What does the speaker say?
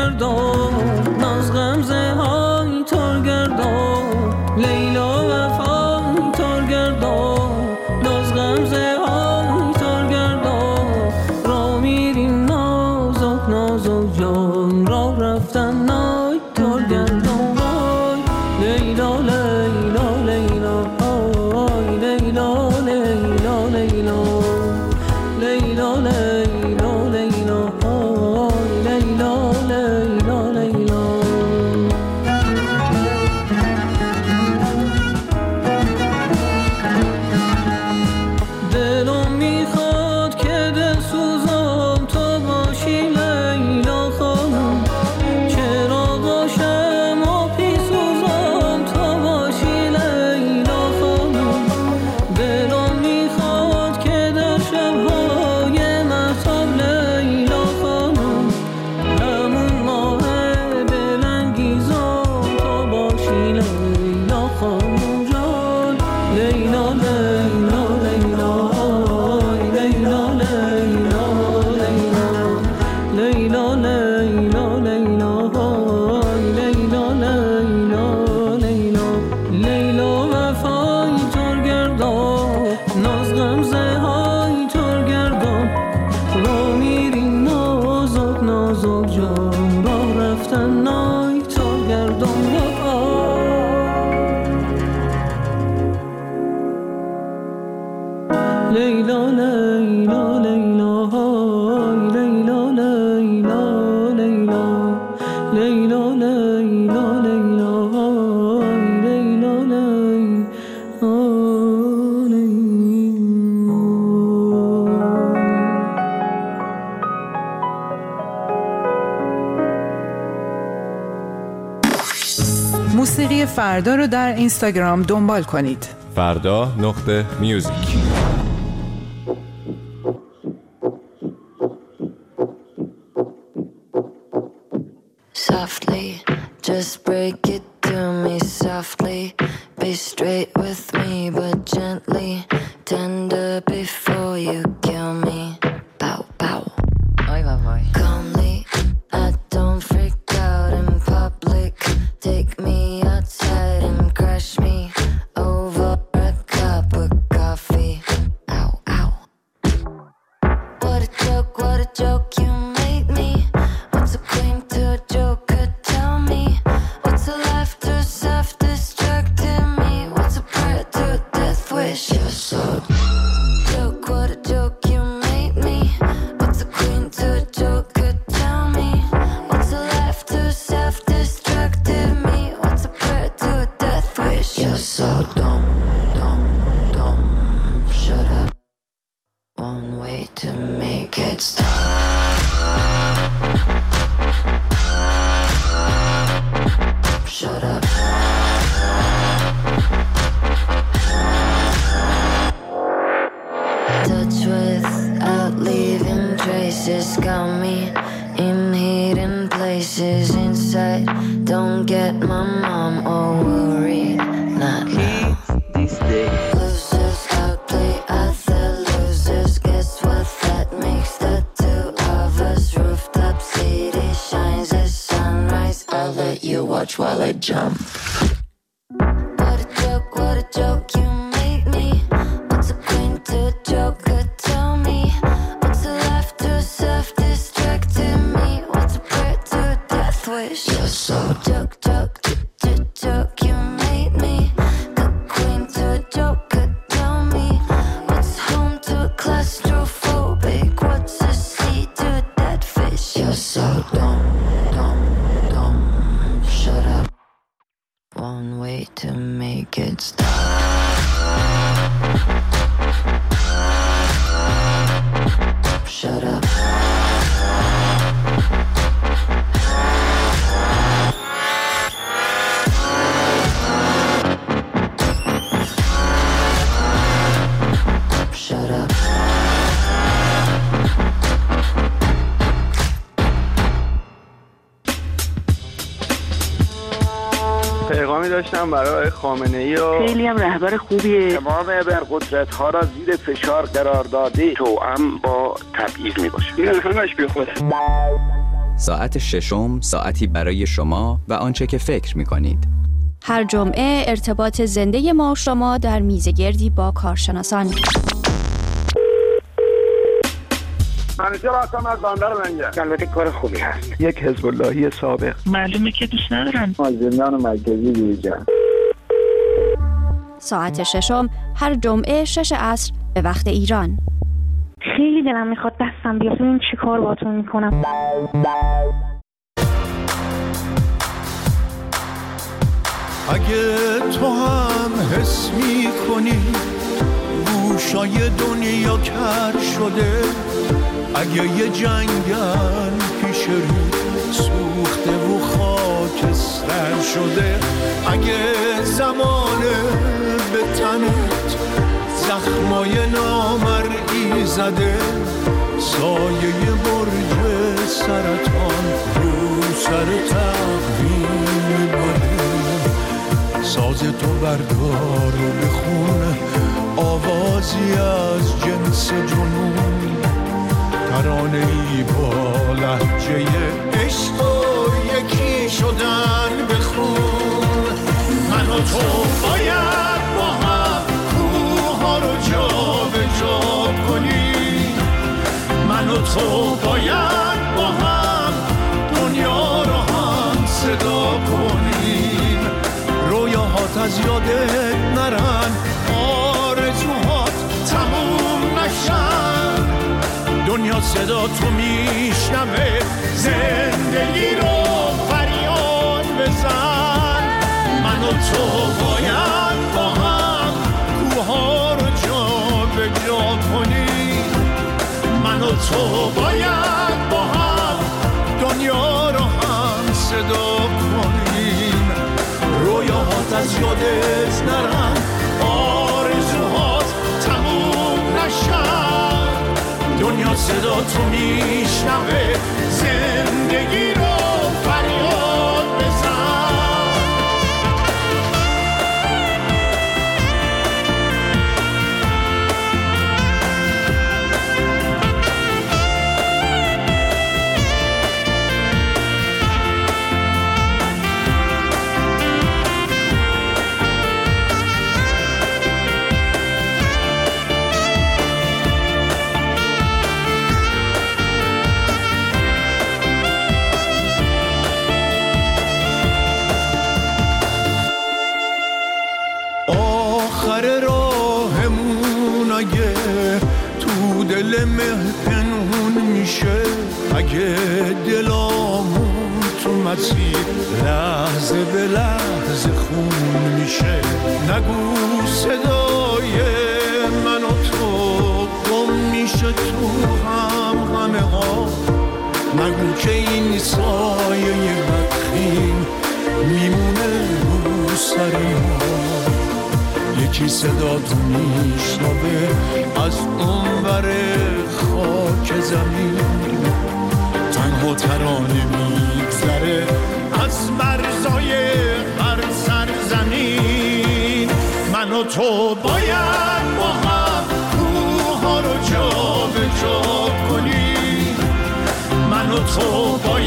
گردان ناز غمزه های تار گردان لیلا وفای تار گردان ناز غمزه های تار گردان را میریم نازک نازک جان را رفتن نای تار گردان وای لیلا لیلا لیلا آی لیلا لیلا لیلا لیلا لیلا لیلا آی لیلا لیلا لیلا دلم میخواد که دل سوزم تو باشی لیلا خانم چراغاشم و پیسوزم تو باشی لیلا خانم دلم میخواد که در شبهای مهتاب لیلا خانم همون ماه دلانگیزم تو باشی لیلا خانم جان لیلا لیلا لیلا آی لیلا لیلا لیلا لیلا لیلا لیلا آی لیلا لیلا لیلا لیلا وفای تار گردان ناز غمزه های تار گردان را میریم نازک نازک جان را رفتن نای تار گردان لیلا لیلا لیلا های لیلا لیلا لیلا لیلا لیلا لیلا های لیلا لیلا موسیقی فردا رو در اینستاگرام دنبال کنید. فردا.music Softly, just break it to me softly. Be straight with me, but gently. Tender before you kill me. Pow, pow. Oi, boy. Calmly, I don't freak out in public. Take me outside and crush me over a cup of coffee. Ow, ow. What a joke you made me. What's a queen to a joker? Tell me. What's a life to self-destructing me? What's a prayer to a death wish? You're so joke, what a joke you made me. What's a queen to a joker? Tell me. What's a life to self-destructive me? What's a prayer to a death wish? You're so dumb, dumb, dumb. Shut up. One way to make it stop. Shut up. Touch without leaving traces. Got me in hidden places inside. Don't get my mom all worried. Not now. Losers outplay other losers. Guess what that makes the two of us? Rooftop city shines as sunrise. I'll let you watch while I jump. What a joke you made me. What's a queen to a joker? Tell me. What's a life to self-destructing me? What's a prayer to a death wish? You're so joke, you made me. Good queen to a joker. Tell me. What's home to a claustrophobic? What's a sea to a dead fish? You're so dumb, dumb, dumb. Shut up. One way to make it stop. Shut up. Shut up. پیغامی داشتم برای خامنه‌ای و خیلی هم رهبر خوبیه. تمام ابرقدرت‌ها را زیر فشار قرار داده توأم با تبعیض می‌باشه. این همش بیخوده. ساعت ششم ساعتی برای شما و آنچه که فکر می‌کنید. هر جمعه ارتباط زنده ما و شما در میزگردی با کارشناسان. منیجر هستم از بندر منگه. البته کار خوبی هست. یک حزب اللهی سابق. معلومه که دوست ندارن. زندان مرکزی دیجا. ساعت ششم هر جمعه 6 عصر به وقت ایران. خیلی دلم میخواد دستم بیاد ببینم چی کار باهاتون میکنم. اگه تو هم حس میکنی گوشای دنیا کر شده، اگه یه جنگل پیش رو سوخته و خاکستر شده، اگه زمانه به تنت زخمای نامرئی زده، سایه برج سرطان رو سر تقویم بده، ساز تو بردار و بخون آوازی از جنس جنون، ترانه‌ای با لهجه عشق و یکی شدن بخون. من و تو باید با هم کوها رو جا به جا کنیم، من و تو باید با هم دنیا رو هم صدا کنیم، رویاهات از یادت نرن، آرزوهات تموم نشن، دنیا صدا تو میشنوه، زندگی رو فریاد بزن. من و تو باید با هم کوها رو جا به جا کنیم، من و تو باید با هم دنیا رو هم صدا کنیم، رویاهات از یادت نرن، آرزوهات تموم نشن، دنیا صدا تو میشنوه، زندگی رو فریاد بزن. آخر راهمون اگه تو دل مه پنهون میشه، اگه دلامون تو مسیر لحظه به لحظه خون میشه، نگو صدای من و تو گم میشه تو غمه ها، نگو که این سایه بدخیم میمونه رو سر ما، یکی صدا تو میشنوه از اونور خاک زمین، تنها ترانه میگذره از مرزای هر سرزمین. من و تو باید با هم کوها رو جا به جا کنیم، من و تو باید